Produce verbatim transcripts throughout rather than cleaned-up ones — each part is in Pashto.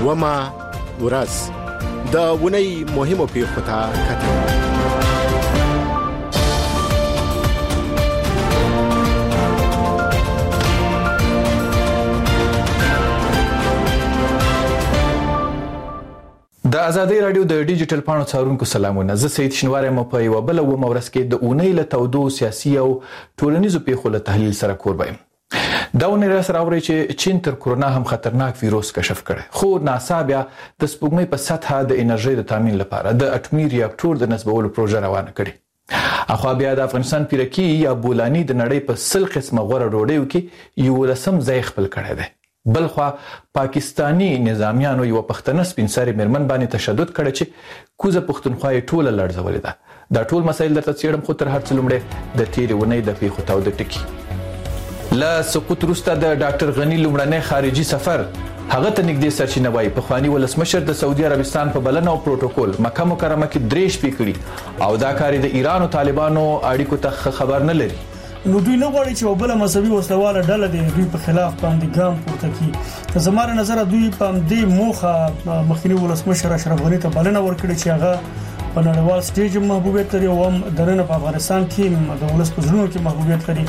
دوما ورځ د ونې مهمو پیښو ته کتل. د ازادي رادیو د ډیجیټل پاڼو څارونکو سلامونه. زه سید شنواری م په یو بل و مورس کې د اونۍ له تودو سیاسي او ټولنیزو پیښو له تحلیل سره کوربه یم. دا اونۍ را سره اوري چې چین تر کرونا هم خطرناک ویروس کشف کړي، خو ناسا بیا د سپوږمۍ په سطحه د انرژي د تامین لپاره د اټومي ریاکټور د نصبولو پروژه روانه کړي. اخوا بیا د افغانستان پیرکی یا بولانی د نړۍ په سل قسمه غوره ډوډۍ کې یو لسم ځای خپل کړی دی. بلخوا پاکستانی نظامیانو یو پښتنه سپینساري مرمن باندې تشدد کړی چې کوزه پښتونخوا یې ټوله لړزولې ده. دا ټول مسایل درته څیړم، خو تر هر څه لومړی د تیرې اونۍ د پیښو تاوده ټکي. له سقوط وروسته د ډاکټر غني لومړنی خارجي سفر هغه ته نږدې سرچینه وایي پخواني ولسمشر د سعودي عربستان په بلنه او پروتوکول مکه مکرمه کې درې شپې کړي او دا کار د ایران او طالبانو اړیکو ته خبر نه لري. نو دوی نه غواړي چې وبله مذهبي وسلواله ډله د دوی په خلاف باندې ګام پورته کړي. زموږ نظر دوی په دې موخه مخکنی ولسمشر اشرف غني ته بلنه ورکړي چې هغه په نړیوال سټیج محبوبیت لري او هم دننه په افغانستان کې د ولس په زړونو کې محبوبیت لري.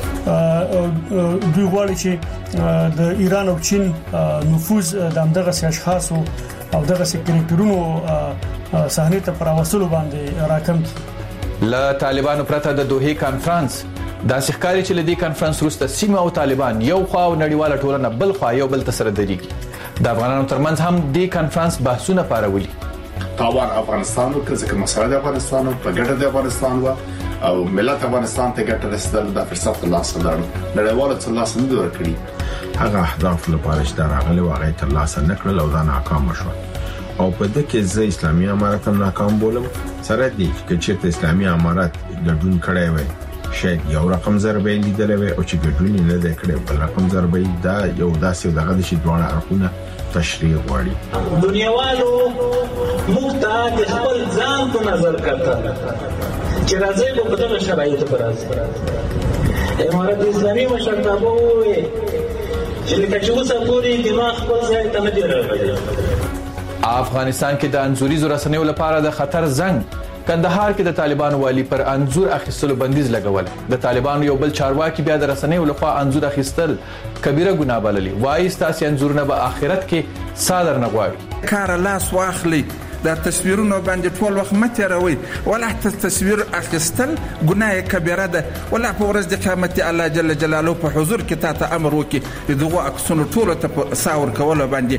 دوی غواړي چې د ایران او چین نفوذ د همدغه اشخاص او دغه سکریټرونو صحنه ته پر وسلو باندې راکم کړي. له طالبانو پرته د دوحې کانفرنس دا ښکاري چې لدی کانفرنس وروسته سیمه او طالبان یو خوا او نړیواله ټولنه بل خوا یو بل سره درېږي. د افغانانو ترمنځ هم د کانفرنس بحثونه پارولي. تاوان افغانستان او ځکه مسله د افغانستان په ګټه د افغانستان و او ملت افغانستان ته ګټه رسول د فرصت ترلاسه کړو. نړیواله ترلاسه نه ورکړي. هغه اهداف لپاره چې راغلي واغې ترلاسه نکړل او دا ناکام شو. او په دې کې زه اسلامي امارات هم ناکام بولم. سره دي چې چې اسلامي امارات ګډون کړی وي شاید یو رقم ضربې لیدلې وي او چې ګډون نه دی کړی بل رقم ضربې دا یو داسې دغه د شي دوه اړخونه تشریح غواړي. دنیاوالو مختار خپل ځان په نظر کړه چې راځي په دغه شرایطو پر اساس امارات اسلامي مشرتابه وي چې لکه چې اوسه پوری دماغ خپل ځای ته نه دی راغلی. افغانستان کې د انزوريزو رسنیو لپاره د خطر زنګ. کندهار کې د طالبانو والی پر انزور اخیستلو بندیز لګول. د طالبانو یو بل چارواکي بیا د رسنیو لخوا انزور اخیستل کبیره ګناه بللي. وایي ستاسو انزورونه به آخرت کې صادر نه غواړي. کار لاس واخلي دا تصویرونه باندې ټول وخت مته راوي ولا تصویر اخیستل ګناه کبیره ده ولا په ورځ د قیامت الله جل جلاله په حضور کې تاسو امر وکي دغه عکسونه ټول ته ساور کول باندې.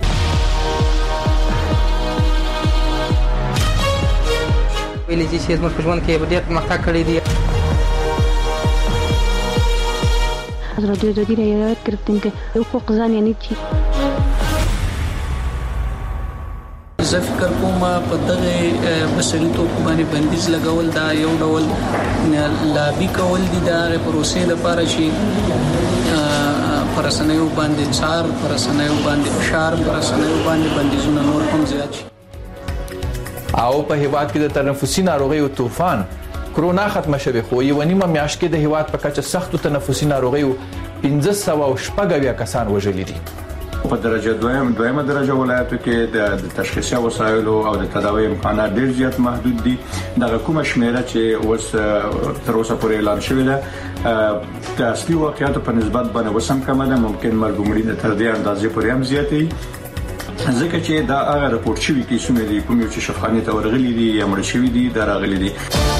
ویلي چې زموږ په ژوند کې ډېر پرمختګ کړی دی. حضرت جدی رعایت کرتے ہیں حقوق زن یعنی چی زه فکر کوم په دغه بشري توکو باندې بندیز لګول دا یو ډول لابي کول دي د پروسې لپاره چې پرسنیو باندې څار پرسنیو باندې فشار پرسنیو باندې بندیزونه نور هم زیات شي. او په هیواد کې د تنفسي ناروغیو طوفان کرونا ختمه شوه، خو یو نیمه میاشت کې د هیواد په کچه سختو تنفسي ناروغیو پنځه سوه شپږ اویا کسان وژلي دي. په درجه دویم دویمه درجه ولایتو کې د تشخیصي وسایلو او د تداوی امکانات ډیر زیات محدود دي. دغه کومه شمیره چې اوس تر اوسه پورې اعلان شوې ده د اصلي واقعیاتو په نسبت باندې وسم کمه ده. ممکن مرګ مړینه تر دې اندازې پورې هم زیاتې ځکه چې دا هغه راپورټ شوی کیسونه دي کوم چې شفاخانه ته ورغلي دي یا مړ شوی دي دا راغلي دي.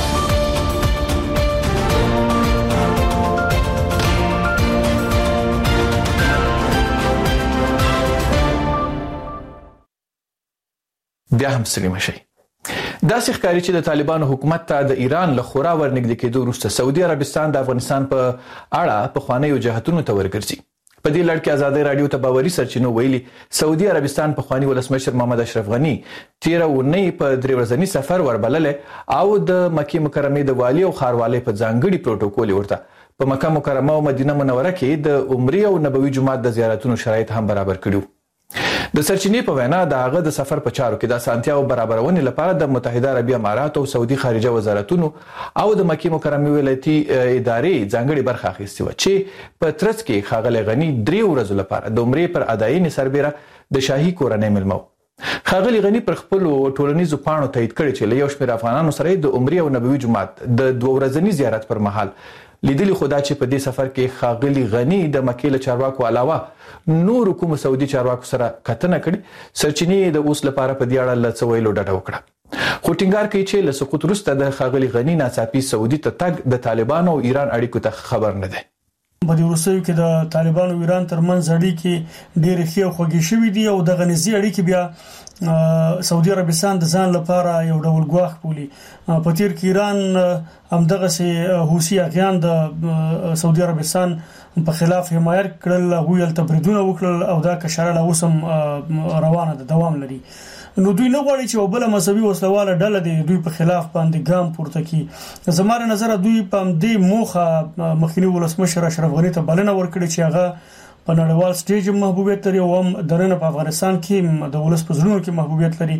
بیا هم سلیمه شي. دا ښکاري چې د طالبانو حکومت ته د ایران له خورا ورنږدې کېدو وروسته سعودي عربستان د افغانستان په اړه په خوانیو جهتونو ته ورګرځي. په دې لړ کې ازادي رادیو ته باوري سرچینو ویلي سعودي عربستان په خواني ولسمشر محمد اشرف غني تیر اونۍ په درې ورځنی سفر وربلله او د مکه مکرمه د والی او خاروالۍ په ځانګړي پروتوکول ورته په مکه مکرمه او مدینه منوره کې د عمرې او نبوي جومات د زیارتونو شرایط هم برابر کړو. د سرچینې په وینا د هغه د سفر په چارو کې د اسانتیاو برابرونې لپاره د متحده عربي امارات او سعودي خارجه وزارتونو او د مکې مکرمې ولایتي ادارې ځانګړي برخه اخیستې و چې په ترڅ کې ښاغلی غني درې ورځو لپاره د عمرې پر اداينې سربېره د شاهي کورنۍ مېلمه و. ښاغلي غني پر خپلو ټولنیزو پاڼو تایید کړی چې له یو شمېر افغانانو سره د عمرې او نبوي جومات د دوه ورځني زیارت پر مهال لیدلی خو دا چې په دې سفر کې ښاغلي غني د مکې له چارواکو علاوه نور کوم سعودي چارواکو سره کتنه کړې، سرچینې د اوس لپاره په دې اړه له څه ویلو ډډه وکړه. خو ټینګار کوي چې له سقوط وروسته د ښاغلي غني ناڅاپي سعودي ته تګ د طالبانو او ایران اړیکو ته خبر نه دی. په دې وروستیو کې د طالبانو او ایران ترمنځ اړیکې ډېرې ښې او خوږې شوې دي او د غنیزي اړیکې بیا سعودي عربستان د ځان لپاره یو ډول ګواښ بولي. په تیر کې ایران همدغه سي حوثي اغیان د سعودي عربستان په خلاف حمایت کړل، هغوی التبریدونه وکړل او دا کشره لا اوسم روانه ده، دوام لري. نو دوی نه غواړي چې بل مذهبي وسلواله ډله دی دوی په خلاف باندې ګام پورته کړي. زموږ نظر دوی په دې موخه مخکنی ولسمشر اشرف غني ته بلنه ورکړي چې هغه په نړیوال سټیج محبوبیت لري او هم درنه په افغانستان کې د ولس په زړونو کې محبوبیت لري.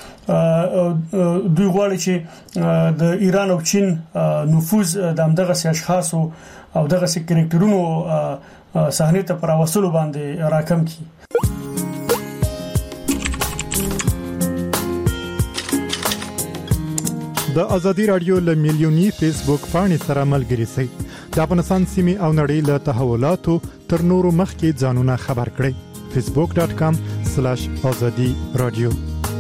دوی غواړي چې د ایران او چین نفوذ د همدغه سي اشخاص او دغه سي کریکټرونو صحنه ته پر وسلو باندې راکم کړي. د ازادي رادیو له میلیونی فیسبوک باندې سره ملګري سي د افغانستان سیمه او نړۍ له تحولاتو تر نورو مخکې ځانونه خبر کړئ. فیسبوک ډاٹ کام سلیش ازادي رادیو.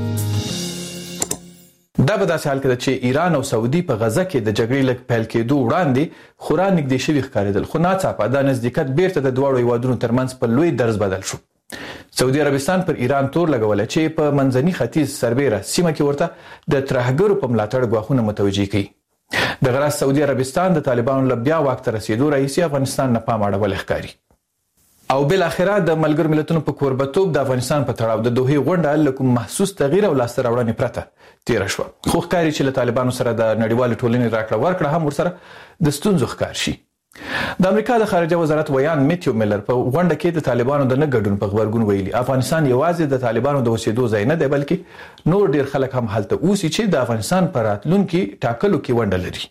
دا به داسې حال کې چې ایران او سعودي په غزه کې د جګړې لږ پیل کېدو وړاندې خورا نږدې شوي ښکارېدل، خو ناڅاپه دا نزدېکت بیرته د دواړو هیوادونو ترمنځ په لوی درز بدل شو. سعودي عربستان پر ایران تور لګولای چې په منځني ختیځ سربېره سیمه کې ورته د ترهګرو په ملاتړ غواخونه متوجي کړي. د غرض سعودي عربستان د طالبانو له بیا واک ته رسیدو رئیسي افغانستان نه پام اړول ښکاري. او بل اخره د ملګر ملتونو په کوربتوب د افغانستان په تړاو د دوه غونډه له کوم محسوس تغییر او لاسته راوړنې پرته تیر شو. خو ښکاري چې له طالبانو سره د نړیوال ټولنې راکړه ورکړه هم ورسره د ستونزو ښکار شي. د امریکا د خارجه وزارت ویان میتیو میلر په غونډه کې د طالبانو د نه ګډون په خبرګون ویلي افغانستان یوازې د طالبانو د اوسېدو ځای نه دی بلکې نور ډیر خلک هم هلته اوسي چې د افغانستان پر راتلونکي ټاکلو کې ونډه لري.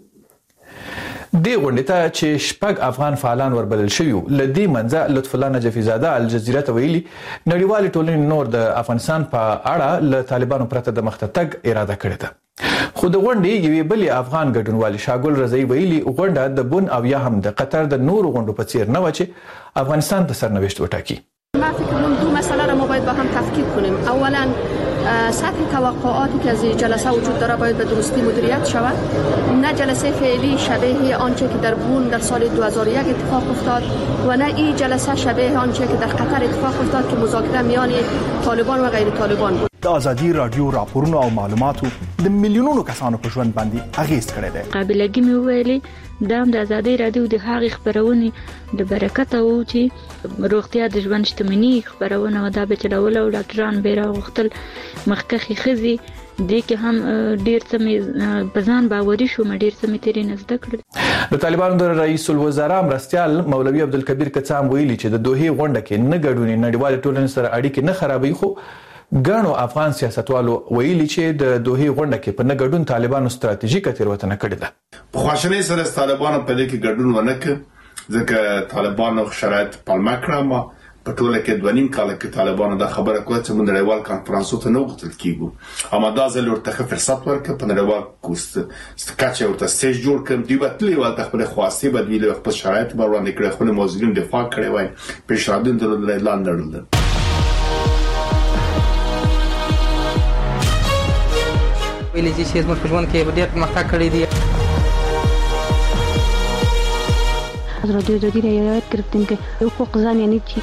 د غونډې ته چې شپږ افغان فعالان وربلل شوي له دې منځه لطف الله نجفي زاده الجزیره ته ویلي نړیوال ټولنې نور د افغانستان په اړه له طالبانو پرته د مخ ته تګ اراده کړې ده. خو د غونډې یوې بلې افغان ګډونوالي شاګل رضایی ویلي غونډه د بن او یا هم د قطر د نورو غونډو په څیر نه و چې افغانستان ته سرنوشت وټاکي. ما فکر کنم دو مسئله را ما باید با هم تفکیک کنیم. اولا سطح توقعاتی که از جلسه وجود داره باید به درستی مدیریت شود، نه جلسه فعلی شبیه آنچه که در بون در سال دو هزار و یک اتفاق افتاد و نه این جلسه شبیه آنچه که در قطر اتفاق افتاد که مذاکره میان طالبان و غیر طالبان بود. د ازادي رادیو راپورونو او معلوماتو د میلیونونو کسانو په ژوند باندې اغیز کړی دی. قابلیت مې ویلي دا د ازادي رادیو د هغې خبرونه د برکت او چې روغتیا د ژوند شتمنۍ خبرونه ودا به چلول او ډاکټران به راغختل مخکخي خزي د کې هم ډیر څه مې بزان باوري شو مې ډیر څه مې تیرې نزد کړل. د طالبانو د رئیس الوزرا مرستيال مولوي عبدالکبیر کڅام ویلي چې د دوه غونډه کې نه ګډونې نړیوال ټولنې سره اړیکې نه خرابوي، خو ګڼو افغان سیاستوالو ویلي چې د دوه غونډه کې په نه ګډون طالبانو ستراتیژیکه تیروتنه کړې ده. په خواشنۍ سره طالبانو په دې کې ګډون ونه کړ ځکه طالبانو شرایط پالمه کړه. ما په ټوله کې دوه نیم کال کې طالبانو دا خبره کوله چې موږ نړیوال کانفرنس ته نه غوښتل کیږو، اما دا ځل ورته فرصت ورکړ په نړیوال کوست ستکاچ ورته سټیج جوړ کړ. دی وتلی ولته خپل خواسته بدویل خپل شرایط باندې کړ، خپل موضوعین دفاع کړي وای پیشنهادونه د اعلان درلود. ویلې چې زموږ په ژوند کې ډېر پرمختګ کړی دی. حضرت دودی رعایت کردیم که حقوق زن یعنی چی؟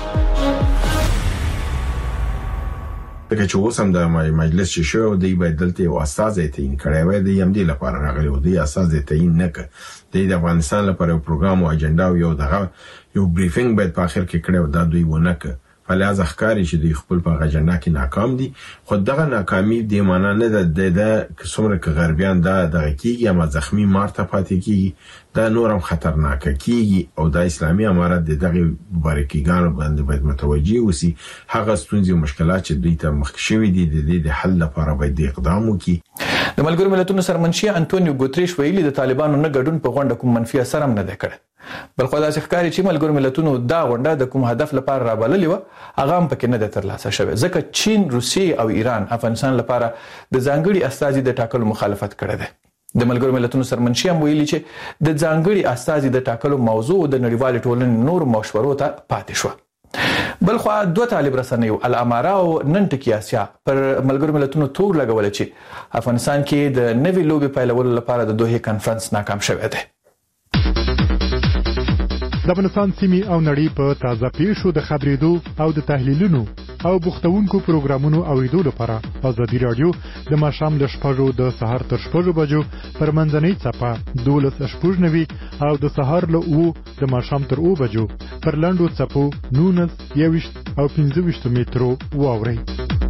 دغه چې اوس هم د مجلس چې شو دی باید دلته یو اساس تعیین کړی وای دی هم دی لپاره راغلی و دی اساس تعیین نه کړ. د افغانستان لپاره یو پروګرام او اجنډا او یو دغه یو بریفینګ باید په اخر کې کړو دا دوی ونه کړ. په لحاظ ښکاري چې د خپل په اجنډا کې ناکام دي. خو دغه ناکامي د معنا نه ده د څومره ک غربیان دا د کیږي اما زخمی مارته پاتې کیږي دا نورم خطرناک کیږي او د اسلامي امارت د دغه مبارکیګانو باندې باید متوجي وسی. هغه ستونزې او مشکلات چې دوی ته مخ شوي دي د دې د حل لپاره باید اقدام وکړي. د ملګرو ملتونو سرمنشي انټونیو ګوتریش ویلي د طالبانو نه ګډون په غونډه کوم منفي اثر هم نه دی کړی. بل خو دا ښکاري چې ملګرو ملتونو دا غونډه د کوم هدف لپاره رابللې و هغه هم پکې نه د ترلاسه شوی ځکه چین، روسیې او ایران افغانستان لپاره د ځانګړي استازي د ټاکلو مخالفت کړی دی. د ملګرو ملتونو سرمنشي هم ویلي چې د ځانګړي استازي د ټاکلو موضوع د نړیوال ټولنې نور مشورو ته پاتې شو. بل خو دوه طالب رسنیو الاماره او نن ټکی آسیا پر ملګرو ملتونو تور لګول چې افغانستان کې د نوې لوبې پیلولو لپاره د دوه کانفرنس ناکام شوی دی. د افغانستان سیمې او نړۍ په تازه پیښو د خبرېدو او د تحلیلونو او بوختونکو پروګرامونو اوریدو لپاره ازادي رادیو د ماښام له شپږو د سهار تر شپږو بجو پر منځنۍ څپه دولس شپږ نوي او د سهار له اوو د ماښام تر اوو بجو پر لاندو څپو نولس یوویشت او پنځه ویشت مترو واورئ.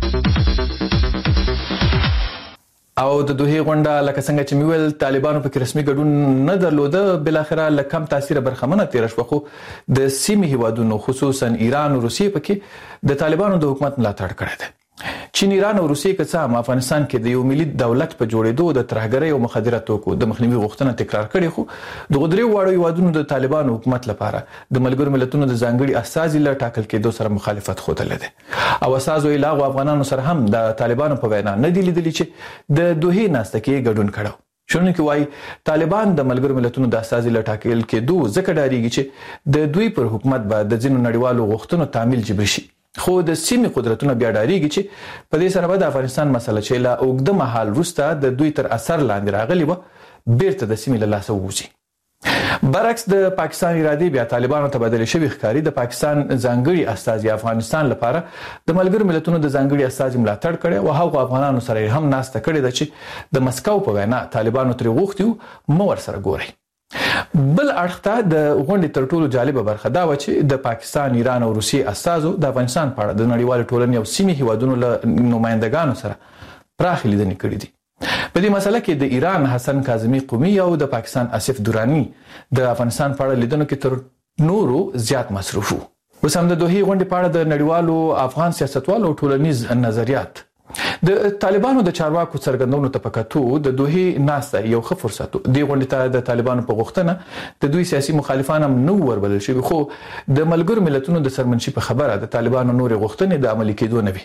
او د دوه غونډه لکه څنګه چې میول طالبانو په رسمي ګډون نه درلوده بل اخره لکم تاثیر برخمنه تیر شو. خو د سیمې هیوادونو خصوصا ایران او روسیې پکې د طالبانو د حکومت ملاتړ کړی دی. چین، ایران او روسیې که څه افغانستان کې د یو ملي دولت په جوړېدو د ترهګرۍ او مخدره توکو د مخنیوي غوښتنه تکرار کړې خو د غدري واړو هیوادونو د طالبانو حکومت لپاره د ملګرو ملتونو د ځانګړي استازي له ټاکل کېدو سره مخالفت خوده لده او اساس ویلا غو افغانانو سره هم د طالبانو په وینا نه دی لیدلی چې د دوه ناسته کې ګډون کړو. شونه کې وای طالبان د ملګرو ملتونو د استازي له ټاکل کېدو ځکه ډاریږي چې د دوی پر حکومت به د ځینو نړیوالو غوښتنو تعمیل جبري شي. خو د سیمې قدرتونه بیا ډاریږي چې په دې سره به د افغانستان مسله چې لا اوږده مهال وروسته د دوی تر اثر لاندې راغلی و بیرته د سیمې له لاسه ووځي. برعکس د پاکستان ارادې بیا طالبانو تبادله شوی ښکاری د پاکستان ځانګړي استازي افغانستان لپاره د ملګرو ملتونو د ځانګړي استازي ملاتړ کړي او هغه افغانانو سره هم ناسته کړي د چې د مسکو په وینا طالبانو تر غوښتیو مو ور سره ګوري. بل اړخته د غونډې تر ټولو جالبه برخه دا و چې د پاکستان، ایران او روسیې استازو د افغانستان په اړه د نړیوال ټولنې او سیمې هیوادونو له نمائندګانو سره پراخ لیدنې کړې دي. په دې مسله کې د ایران حسن کاظمی قومي او د پاکستان آصف دورانی د افغانستان په اړه لیدنو کې تر نورو زیات مصروف وو. اوس هم د دوه غونډې په اړه د نړیوالو افغان سیاستوالو ټولنیز نظریات د طالبانو د چارواکو څرګندونو ته پکاتو د دوه ناسته یو ښه فرصت دی. غونډې ته د طالبانو په غوښتنه د دوی سیاسي مخالفان هم نو وربلل شوي خو د ملګرو ملتونو د سرمنشي په خبره د طالبانو نورې غوښتنې د عملي کېدو نه وي.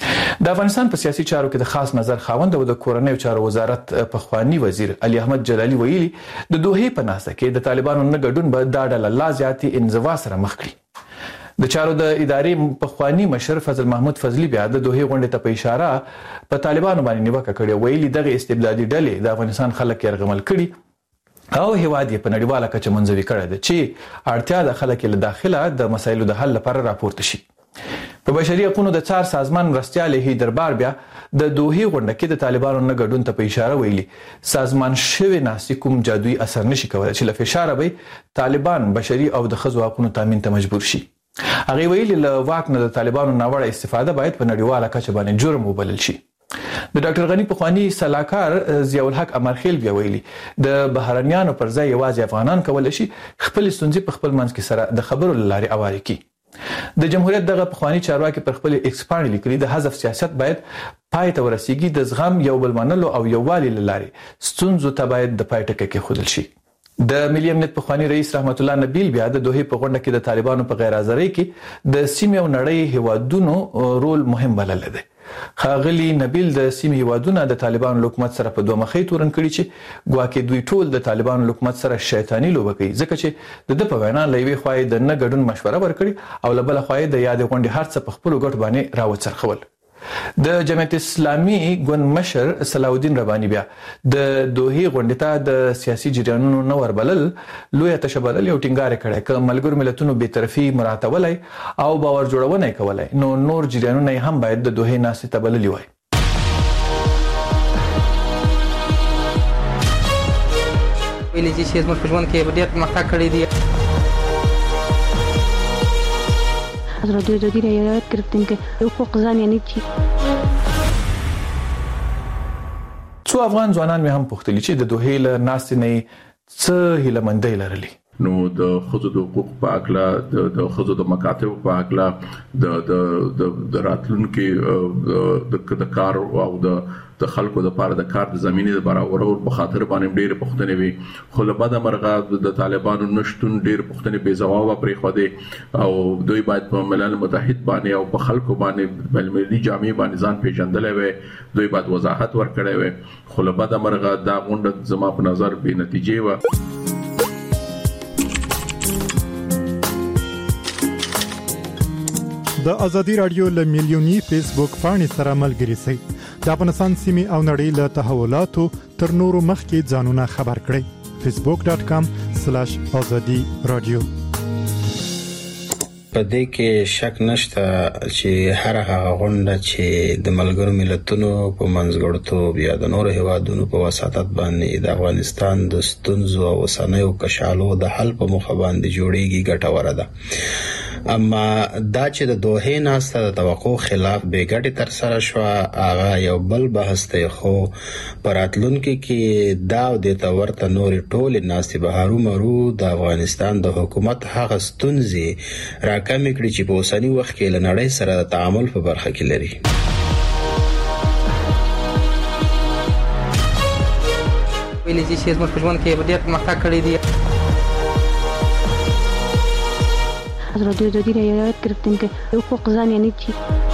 د افغانستان په سیاسي چارو کې د خاص نظر خاوند او د کورنیو چارو وزارت په خوانی وزیر علي احمد جلالي ویلي د دوه په ناسته کې د طالبانو نه ګډون به دا ډله لا زیاتې انزوا سره مخ کړي. د چارو د ادارې په خوانی مشر فضل محمود فضلی بیا د دوه غونډې ته په اشاره په طالبانو باندې نیوکه کړې ویلي دغه استبدادي ډلې د افغانستان خلک یرغمل کړي او هیواد یې په نړیواله کچه منځوي کړی دی چې اړتیا د خلک له داخله د مسایلو د حل لپاره راپورته شي. په بشري حقوقو د څار سازمان مرستیال هی دربار بیا د دوه غونډه کې د طالبانو نه ګډون ته په اشاره ویلي سازمان شوی ناسي کوم جادویي اثر نشي کولای چې له فشار به طالبان بشري او د خزو حقوقو تامین ته مجبور شي. هغه ویلي له واک نه د طالبانو ناوړه استفاده باید په نړیواله کچه باندې جرم وبلل شي. د ډاکټر غنی په خوانی صلاحکار ضیاء الحق امرخیل بیا ویلي د بهرنیانو پر ځای یوازې افغانان کولای شي خپل ستونزې په خپل منځ کې سره د خبرو لارې اواري کړي. د جمهوریت دغه په خوانی چارواکي پر خپل ایکس پاڼې لیکلي د حذف سیاست باید پای ته ورسیږي د زغم یو بل منلو او یووالي لارې ستونزو ته باید د پای ټکی کې خودل شي. د ملي امنیت په خوانی رئیس رحمت الله نبیل بیا د دوه په غونډه کې د طالبانو په غیر حاضرۍ کې د سیمې او نړۍ هیوادونو رول مهم بلل دی. خاغلی نبیل د سیمې هیوادونو د طالبانو حکومت سره په دوه مخې تورن کړي چې ګواکې دوی ټول د طالبانو حکومت سره شیطانی لوبه کوي ځکه چې د د په وینا لوي خوای د نه ګډون مشوره ورکړي او لبل خوای د یاد غونډې هرڅ په خپل ګټ باندې راوڅرخول. د جمعیت اسلامي ګوند مشر صلاح الدین ربانی بیا د دوه غونډې ته د سیاسي جریانونو نو وربلل لوی تشبلل یو ټینګار کړي ک ملګر ملتونو به طرفي مراتبولای او باور جوړونه کولای نو نور جریانونه هم باید د دوه ناسې تبللی وای. ویلې چې زموږ په ژوند کې ډېر پرمختګ کړی دی. از رادیو آزادی را یاد گرفتیم که حقوق زن یعنی چی. څو افغان ځوانان مې هم پوښتلي چې د دوحې له ناستې نه څه هیلهمندۍ لرلې. نو د خزو د حقوق په اړه د خزو د مکاتب په اړه د د د راتلونکو د کار او د د خلکو د پاره د کار د زمينې د برابرولو په خاطر باندې ډېر پښتنې وي خو له بده مرغه د طالبانو نشټون ډېر پښتنې بې ځواب پرې خو دي او دوی باید په ملل متحد باندې او په خلکو باندې بل ملي جامع باندې ځان پیژندلې وي دوی باید وضاحت ورکړي وي خو له بده مرغه دا غونډه زما په نظر به نتیجې و. د ازادي رادیو له میلیونی فیسبوک پاڼې سره ملګري شئ. د افغانستان سیمې او نړۍ له تحولاتو تر نورو مخکې ځانونه خبر کړئ. فیسبوک ډاټ کام سلاش ازادي رادیو. په دې کې شک نشته چې هر هغه غونډه چې د ملګرو ملتونو په منځګړیتوب یا د نورو هیوادونو په وساتت باندې د افغانستان د ستونزو او وسنیو کشالو د حل په مخ باندې جوړیږي ګټوره ده. اما دا چې د دوحې ناسته د توقع خلاف بې ګټې تر سره شو هغه یو بل بحث دی خو پراتلونکو کې دا د تورته نور ټول ناستې بهارو مرو د افغانستان د حکومت هغه ستونزې راکمې کړي چې په اوسنی وخت کې له نړۍ سره د تعامل په برخه کې لري. ویلې چې زموږ په ژوند کې ډېر پرمختګ کړی دی. از رادیو آزادی را یاد گرفتیم که حقوق زن یعنی چی.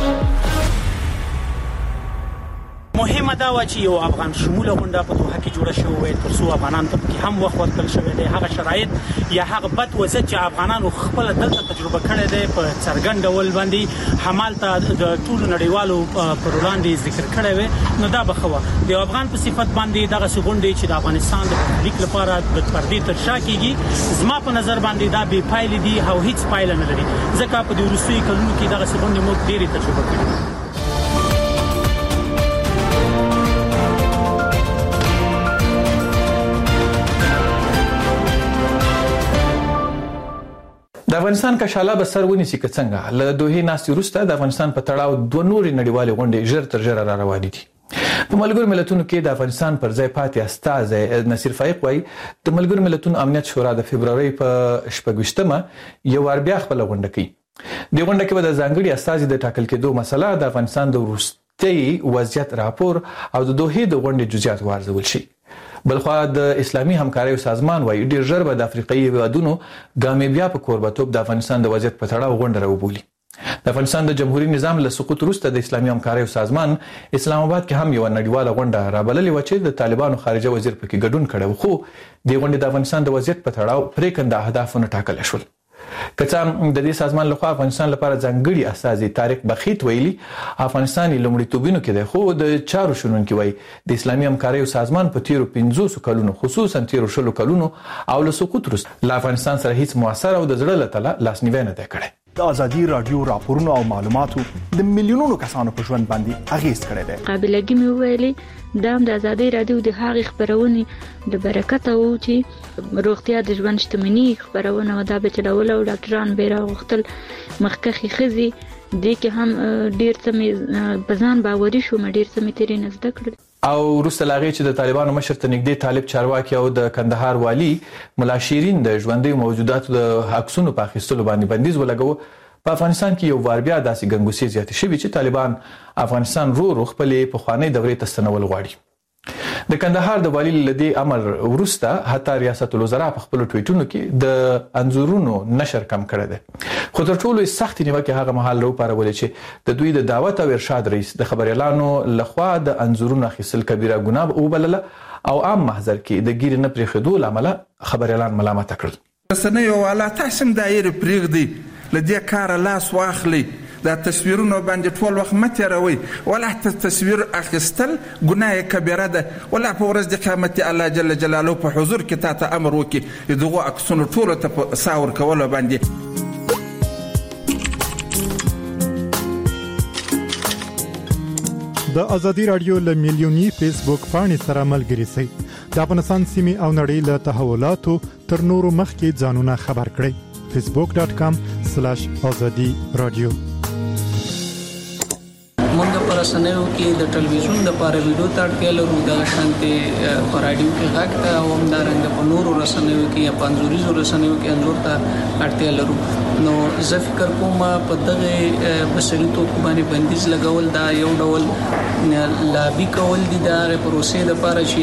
مهمه دا و چې یو افغان شموله غونډه په دوحه کې جوړه شوې وي ترڅو افغانان ته کې هم وخت ورکړل شوی دی هغه شرایط یا هغه بد وضعیت چې افغانانو خپل دلته تجربه کړې ده په څرګند ډول باندې همالته د ټول نړیوالو پر وړاندې ذکر کړی وي نو دا بخوا د افغان په صفت باندې دغه غونډې چې د افغانستان د لیک لپاره د پردې تر شا کېږي زما په نظر باندې دا بې پایلې دي او هیڅ پایله نه لري ځکه په دې وروستیو کلونو کې دغه غونډې موږ ډېرې تجربه کړې. د افغانستان کشاله به سر ونیسي که څنګه له دوحې ناستې وروسته د افغانستان په تړاو دوه نورې نړیوالې غونډې ژر تر ژره را روانې دي. په ملګرو ملتونو کې د افغانستان پر ځای پاتې استازی نصیر فایق وایي د ملګرو ملتونو امنیت شورا د فبرवरी په شپږویشتمه یو وار بیا خپله غونډه کوي. دې غونډه کې به د ځانګړي استازي د ټاکل کېدو مسله د افغانستان د وروستي وضعیت راپور او د دوحې د غونډې جزئیات وارزول شي. بلخوا د اسلامي همکارۍ سازمان وایي ډیر ژر به د افریقایي هیوادونو ګامبیا په کوربتوب د افغانستان د وضعیت په تړاو غونډه راوبولي. د افغانستان د جمهوریت نظام له سقوط وروسته د اسلامي همکارۍ سازمان اسلام آباد کې هم یو نړیواله غونډه رابللې و چې د طالبانو خارجه وزیر پکې ګډون کړی و خو د غونډې د افغانستان د وضعیت په تړاو پریکنده اهدافونه ټاکل شول. کڅا د دې سازمان لخوا افغانستان لپاره ځانګړي استازي طارق بخیت ویلي افغانستان لومړیتوبینو کې ده خو د چارو شنونکي وایي د اسلامي همکارۍ سازمان په تیرو پنځوس کلونو خصوصا تیرو شلو کلونو او له سقوط وروسته له افغانستان سره هیڅ موثر او د زړه له تله لاسنیوی نه دی کړی. د ازادي رادیو راپورونو او معلوماتو د میلیونونو کسانو په ژوند باندې اغیز کړی دی. قابلګي مې ویلي دا د ازادي رادیو د هغې خبرونه د برکت او چې روغتیا د ژوند شتمنۍ خبرونه ودا به چلول او ډاکټران بیره غوښتل مخکخي خزي دې کې هم ډیر څه بزان باوري شو مې ډیر څه مې تیرې نزد کړل. او وروسته لاغې چې د طالبانو مشر ته نږدې طالب چارواکي او د کندهار والی ملا شیرین د ژوندۍ موجوداتو د عکسونو په اخیستلو باندې بندیز ولګاوه. په افغانستان کې یو وار بیا داسې ګنګوسې زیاتې شوې چې طالبان افغانستان رو رو خپلې پخوانۍ دورې ته ستنول غواړي. د کندهار د والی لدی امر وروسته حتی ریاست الوزرا په خپل ټویټونو کې د انزورونو نشر کم کړی دی. خو تر ټولو سخت نیوکه هغه مهال رو پارولې چې د دوی د دعوت او ارشاد رئیس د خبريالانو لخوا د انزورونو اخیستل کبیره ګناه او بلله او عام محضر کې د ګیر نه پرې خدو لامل خبريالان ملامت کړل. رسنۍ او اعلی تحسین دایره پرېږدي لدې کار لاس واخلي دا تصویرونه باندې ټول وخت متیروي ولا تصویر اخیستل ګناه کبیره ده ولا په ورځ د قیامت الله جل جلاله په حضور کې تاسو امر وکي دغه عکسونه ټول ته صور کول باندې. د ازادي رادیو له میلیونی فیسبوک پاڼې سره ملګري شئ. د افغانستان سیمې او نړۍ له تحولاتو تر نورو مخکې ځانونه خبر کړئ. facebook dot com slash azadi radio. مونږ پر اسنیو کې د ټلویزیون د پاره ویډیو ته اړتیا لرو د شانتي پر رادیو کې غږ ته او همدارنګه په نورو رسنیو کې یا پنځوريزو رسنیو کې انځور ته اړتیا لرو. نو زه فکر کوم په دغه بصري توکو باندې بندیز لګول دا یو ډول لابي کول دي د پروسې د پاره چې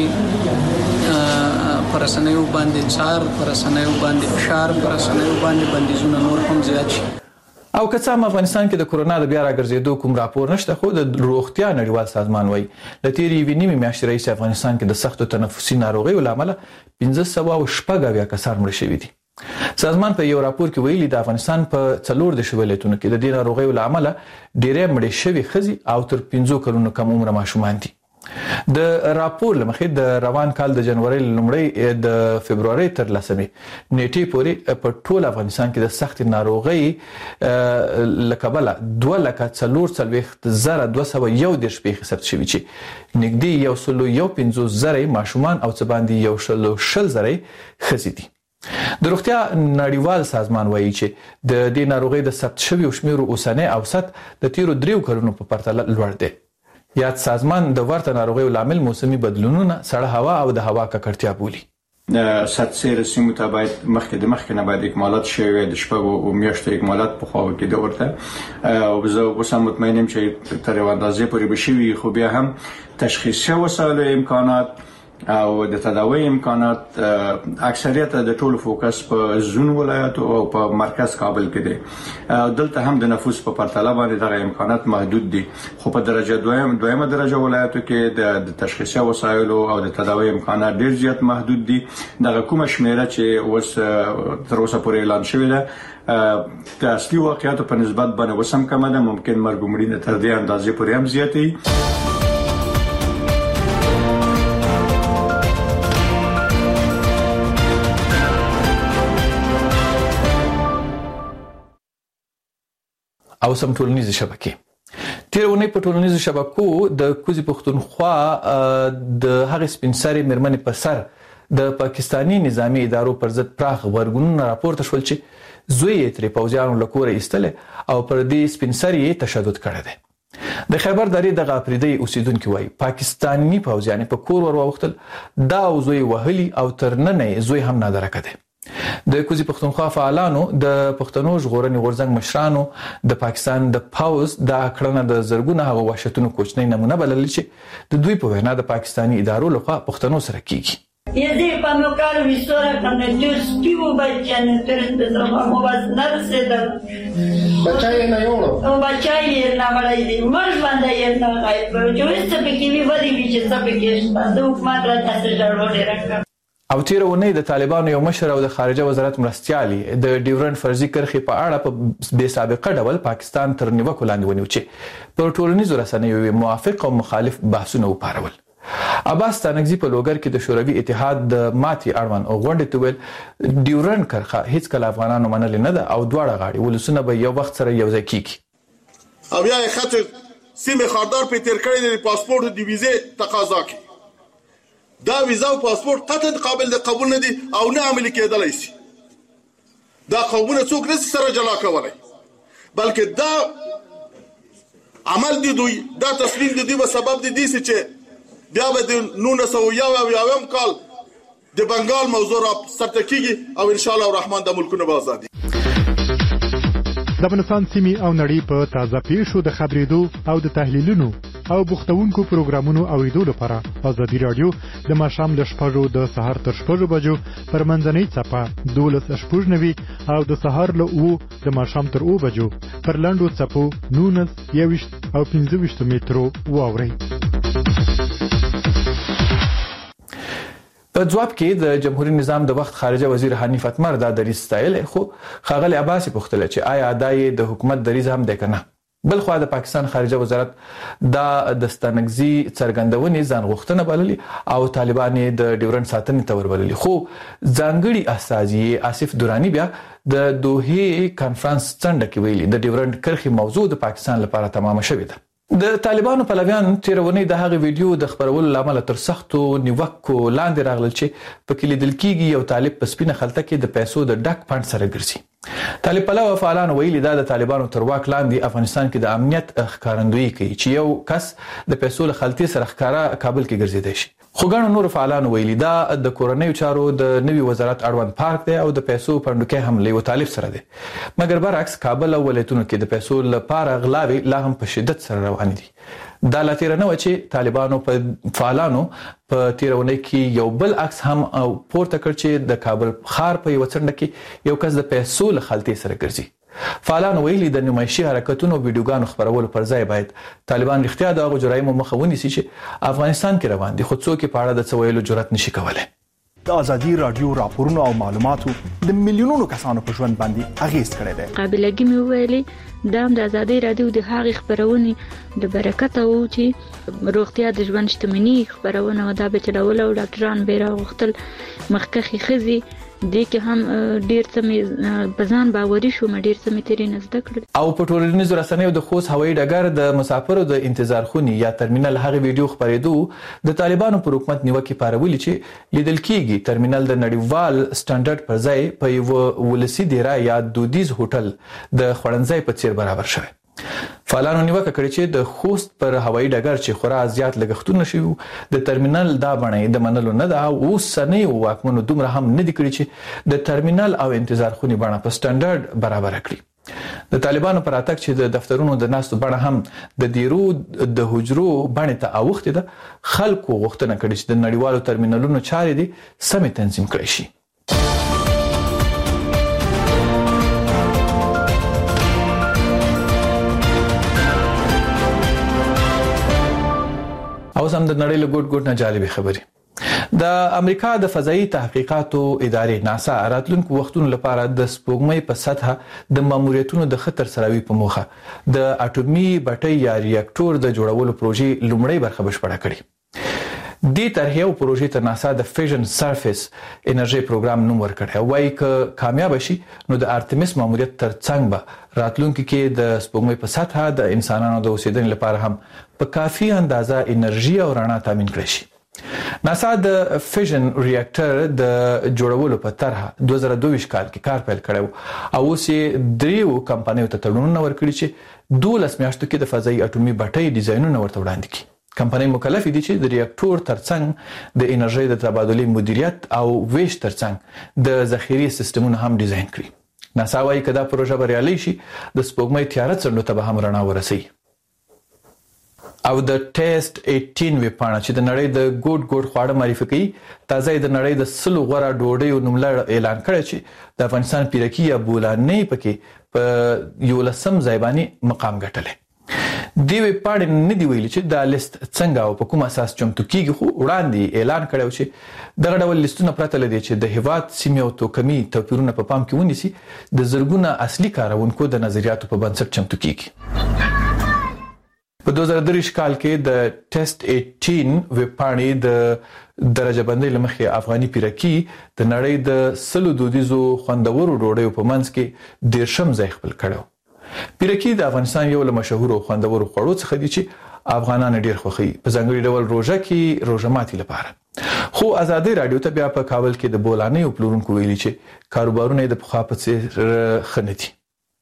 پر اسنیو باندې څار پر اسنیو باندې فشار پر اسنیو باندې بندیزونه نور هم زیات شي. او که څه هم افغانستان کې د کورونا د بیا راګرځېدو کوم راپور نشته، خو د روغتیا نړیوال سازمان وایي ل تیرې یوې نیمې میاشتې راهیسې افغانستان کې د سختو تنفسي ناروغیو له امله پنځه سوه شپږ اویا کسان مړه شوي دي. سازمان په یو راپور کې ویلي د افغانستان په څلور دېرش ولایتونو کې د دې ناروغیو له امله ډېرې مړې شوي ښځې او تر پنځو کلونو کم عمره ماشومان دي. د راپور لمخې د روان کال د جنوري لومړۍ د فبرवरी تر لسمې نیټې پورې په ټول افغانستان کې د سخت ناروغي لکبله دوه لکه څلور څلوېښت زره دوه سوه یو دېرش پیښې ثبت شوي چې نږدې یو سل یو پنځوس زره ماشومان او څه باندې یو شل شل زره ښځې دي. د روغتیا نړیوال سازمان وایي چې د دې ناروغي د ثبت شویو شمیرو اوسنی اوسط د تیرو دریو کلونو په پرتله لوړ دی. یاد سازمان د ورته ناروغیو لامل موسمي بدلونونه، سړه هوا او د هوا ککړتیا بولي. د ساتسیر سیمو ته باید مخکې د مخکې نه باید اکمالات شوي د شپږو میاشتو اکمالات په خوا کې د ورته او زه اوس هم مطمئن یم چې تر یو اندازې پورې به شوي، خو بیا هم تشخیصي وسایل امکانات او د تداوی امکانات اکثریت د ټولو فوکس په زون ولایت او په مرکز کابل کې دي. دلته هم د نفوس په پرتله باندې دغه امکانات محدود دي، خو په درجه دویم دویمه درجه ولایتو کې د تشخیصي وسایل او د تداوی امکانات ډیر زیات محدود دي. دغه کومه شمیره چې اوس تر اوسه پورې اعلان شوې ده د اصلي واقعیتو په نسبت باندې وسم کمه ده، ممکن مرګ مړینه تر دې اندازې پورې هم زیاتې. او سم ټولنیز شبکې تیرونه په ټولنیزو شبکو د کوزي پښتونخوا د هغې سپینسري مرمنې په سر د پاکستانی نظامی ادارو پر ضد پراخ غبرګونونه راپورته شول چې زوی یې ترې پوځیانو له کوره ایستلی او پر دې سپینسري یې تشدد کړی دی. د خیبر درې دغه اپریدي اوسیدونکو وایي پاکستانی پوځیان په کور ور وختل دا زوی وهلي او تر نن یې زوی هم نادرکه دی. د کوزي پښتونخوا فعالانو د پښتنو ژغورنې غورځنګ مشرانو د پاکستان د پاوز د کړنه د زرګونه هغه وحشتونو کوچنی نمونه بلل چې د دوی په وینا د پاکستانی ادارو لخوا پښتنو سره کیږي. Io quando caro mi sono con il tuo spivo bacciano per trovamo vas narseda. Bacciai na yolo. O bacciai na malai mar banda yerna ai pero yo este perché mi va di vice sabe che sta do madra ta se jarone rakka. او تیرونه د طالبانو یو مشر او د خارجه وزارت مرستيالي د ډیورنډ فرضي کرخي په اړه په بې سابقه ډول پاکستان تر نیوکو لاندې ونیو چې په ټولنیزو رسنیو موافق او مخالف بحثونه وپارول. عباس تانګزي په لوګر کې د شوروي اتحاد د ماتي اړوند غونډې ته ویل ډیورنډ کرخه هیڅ کله افغانانو منل نه ده او دواړه غاړي ولسونه به یو وخت سره یو ځای کیږي. او بیا خاطر سیمه خاردار په تیر کړی د پاسپورت د ویزه تقاضا کوي. دا ویزا او پاسپورت قطعا قابل د قبول نه دي او نه عملي کېدلای شي. دا قومونه څوک نه سره جلا کولای بلکې دا عمل دي دوی دا تصمیم دي په سبب دي دي چې بیا به د نولس سوه یو اویایم کال د بنگال موضوع را سرتکیږي او ان شاء الله الرحمن د ملکونو به ازادي. د افغانستان سیمې او نړۍ په تازه پیښو د خبرېدو او د تحلیلونو او بوختونکو پروګرامونو اوریدو لپاره ازادي رادیو د ماښام ل شپږو د سهار تر شپږو بجو پر منځنۍ څپه دولس شپږ نوي او د سهار له اوو د ماښام تر اوو بجو پر لنډو څپو نولس یوویشت او پنځه ویشت مترو واورئ. په ځواب کې د جمهوریت نظام د وخت خارجه وزیر حنیف اتمر دا دریځ ستایل خو ښاغلی عباسي پوښتنه چې آیا دا یې د حکومت دریځ هم دی که نه. بل خو د پاکستان خارجه وزارت دا د ستانګزي څرګندونې ځان غوښتنه بللي او طالبان یې د ډیورنډ ساتنې ته وربللي، خو ځانګړي استازي آصف دراني بیا د دوحې کانفرنس څنډه کې ویلي د ډیورنډ کرښې موضوع د پاکستان لپاره تمامه شوې ده. د طالبانو پلویان تیرونی د هغه ویډیو د خبرولو لامل تر سختو نیوکو لاندې راغلل چې په کې لیدل کېږي یو طالب په سپینه خلطه کې د پیسو د ډک فند سره ګرځي طالب پلو فعالان ویلي دا د طالبانو تر واک لاندې افغانستان کې د امنیت ښکارندویي کوي چې یو کس د پیسو له خلطې سره ښکارا کابل کې ګرځیدای شي. خو ګڼو نور فعالان ویلي دا د کورنیو چارو د نوي وزارت اړوند پارک دی او د پیسو پندوکي هم له یو طالب سره دی. مګر برعکس کابل او ولایتونو کې د پیسو لپاره غلاوي لا هم په شدت سره روان دي. دا لا تیر نه و چې طالبانو په فعالانو په تیرونه کې یو بل عکس هم پورته کړ چې د کابل خار په یو څنډه کې یو کس د پیسو له خلطې سره ګرځي. فعالان ویلي د نمایشي حرکتونو او ویډیوګانو خبرولو پر ځای باید طالبان اختیار د جرایمو مخه ونیسي چې افغانستان کې روان دي، خو څوک په اړه د څویلو جرأت نشي کولای. د ازادي رادیو راپورونو او معلوماتو د میلیونونو کسانو په ژوند باندې اغیز کړی دی. قابلګي مې ویلي دا د ازادي رادیو د هغې خبرونه د برکت او چې روغتیا د ژوند شتمنۍ خبرونه دا به چلول او ډاکټران به راغختل مخکخي خزي دې کې هم ډیر څه مې بزان باوري شو مې ډیر څه مې ترې نزد کړل. او په ټولنیزو رسنیو د خوست هوایي ډګر د مسافرو د انتظار خوني یا ترمینل هغه ویډیو خبرېدو د طالبانو پر حکومت نیوکه پارولې چې لیدل کېږي ترمینل د نړیوال سټانډرډ پر ځای په یو ولسی دیرا یا دودیز هوټل د خړنځای په څیر برابر شوی. فعالانو نیوکه کړې چې د خوست پر هوایي ډګر چې خورا زیات لګښتونه شوي د ترمینل دا بڼه د منلو نه ده او اوسنۍ واکمنو دومره هم نه دي کړی چې د ترمینل او انتظار خوني بڼه په سټانډرډ برابر کړي. د طالبانو پر اتک چې د دفترونو د ناستو بڼه هم د دیرو د حجرو بڼه ته اوخته ده، خلکو غوښتنه کړې چې د نړیوالو ترمینلونو چارې دي سمې تنظیم کړي شي. او سم د نړۍ له ګوټ ګوټ نه جالبې خبرې. د امریکا د فضایي تحقیقاتو ادارې ناسا راتلونکو وختونو لپاره د سپوږمۍ په سطحه د ماموریتونو د خطر سراوي په موخه د اټومي بټۍ یا ریاکټور د جوړولو پروژې لومړی برخه بشپړه کړې. دې طرحې او پروژې ته ناسا د فیژن سرفیس انرژي پروګرام نوم ورکړی او وايي ک کامیاب شي نو د ارتمیس ماموریت ترڅنګ به راتلونکو کې د سپوږمۍ په سطحه د انسانانو د اوسېدنې لپاره هم په کافي اندازه انرژي او رڼا تامین کړي شي. ناسا د فیژن ریاکټر د جوړولو په طرحه دوه زره دوه ویشت کال کې کار پیل کړو او اوس یې دریو کمپنیو ته تړونونه ورکړي چې دولس میاشتو کې د فضایي اټومي بټۍ ډیزاینونه ورته وړاندې کړي. کمپنۍ مکلف دي چې د ریاکټور ترڅنګ د انرژي د تبادلې مدیریت او ویش ترڅنګ د ذخیرې سیستمونه هم ډیزاین کړي. ناسا وايي کدا پروژه بریالۍ شي د سپوږمۍ تیاره څنډو ته به هم رڼا ورسي. او د ټیسټ اټین ویبپاڼه چې د نړۍ د ګوډ ګوډ خواړه معرفي کوي تازه د نړۍ د سلو غوړه ډوډۍ نوملړ اعلان کړی چې د افغانستان پیرکی یا بولانې پکې په یو لسم ځایبانی مقام ګټلی. دی ویبپاڼې نه دی ویلي چې دا لیست څنګه او په کوم اساس چمتو کیږي، خو وړاندې اعلان کړو چې دغه ډول لیستونه پرته لدی چې د هیواد سیمې او توکمي توپیرونه په پام کې ونیسي د زرګونه اصلي کارونکو د نظریاتو په بنسټ چمتو کیږي. په دوه زره درې کال کې د ټیسټ اټین ویبپاڼې د درجه بندۍ لمخې افغاني پیرکی د نړۍ د سلو دودیزو خوندورو ډوډیو په منځ کې دیرشم ځای خپل کړو. پیرکی د افغانستان یو له مشهورو خوندورو خوړو څخه دي چې افغانان ډیر خوښوي، په ځانګړي ډول روژه کې روژه ماتي لپاره. خو ازادي رادیو ته بیا په کابل کې د بولانې او پلورونکو ویلي چې کاروبارونه د پخوا په څیر ښه نه دي.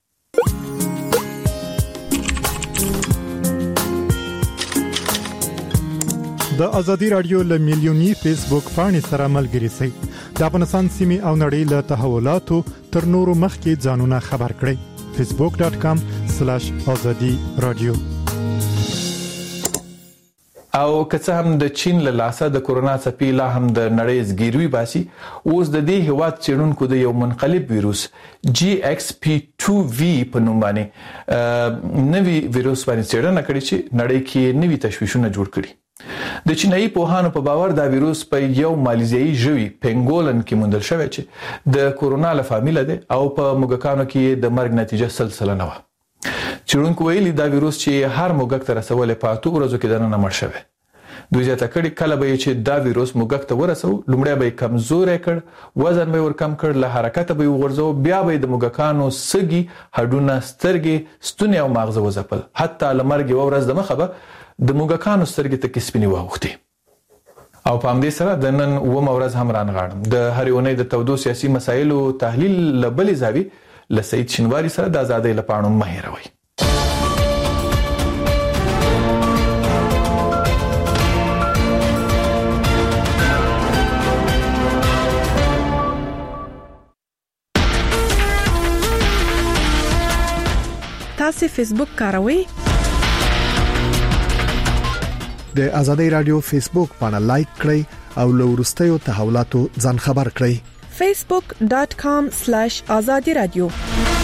د ازادي رادیو له میلیونی فیسبوک پاڼې سره ملګري سئ. د افغانستان سیمې او نړۍ له تحولاتو تر نورو مخکې ځانونه خبر کړئ. facebook dot com slash azadi radio. او که څه هم د چین له لاسه د کورونا څپې لا هم د نړۍ زګیروي باسي، اوس د دې هیواد څېړونکو د یو منقلب ویروس جی ایکس پی ټو وی په نوم باندې نوي ویروس باندې څېړنه کړې چې نړۍ کې نوي تشویشونه جوړ کړي. د چینایي پوهانو په باور دا ویروس په یو مالیزیایي ژوي پنګولن کې موندل شوی چې د کورونا له فامیله ده او په موږکانو کې د مرګ نتیجه سلسله نه و. چېرونکو ویلي دا ویروس چې هر موږک ته رسولې په اتو ورځو کې دننه مړ شوی. دوی زیاته کړي کله به چې دا ویروس موږک ته ورسو لومړی به کمزورې کړ، وزن به ورکم کړ، له حرکت به وغورځو، بیا به د موږکانو سږي، هډونه، سترګې، ستونی او ماغزه وځپل. حتی لمرګ یو ورځ د مخه به د موږکانو سترګې ته کسبینی واوختي. او په همدې سره د نن اوومه ورځ هم رانغاړم د هرې اونۍ د تودو سیاسي مسایلو تحلیل لبلې زاوی ل سید شنواری سره د ازادۍ لپاره مهیروي. تاسو فیسبوک کاروئ؟ د ازادۍ رادیو فیسبوک باندې لایک کړئ او له ورستیو تحولاتو ځان خبر کړئ. facebook dot com slash azadi radio